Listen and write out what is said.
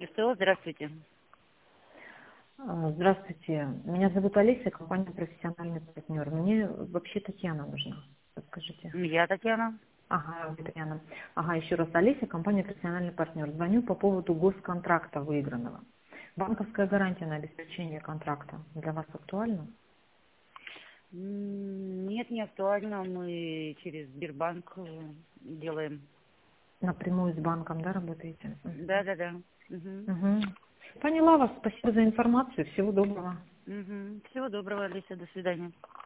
СТО, здравствуйте. Здравствуйте. Меня зовут Олеся, компания «Профессиональный партнер». Мне вообще Татьяна нужна. Подскажите. Я Татьяна. Ага, вы Татьяна. Ага, еще раз. Олеся, компания «Профессиональный партнер». Звоню по поводу госконтракта выигранного. Банковская гарантия на обеспечение контракта для вас актуальна? Нет, не актуально. Мы через Сбербанк делаем. Напрямую с банком, да, работаете? Да. Угу. Угу. Поняла вас. Спасибо за информацию. Всего доброго. Угу. Всего доброго, Олеся. До свидания.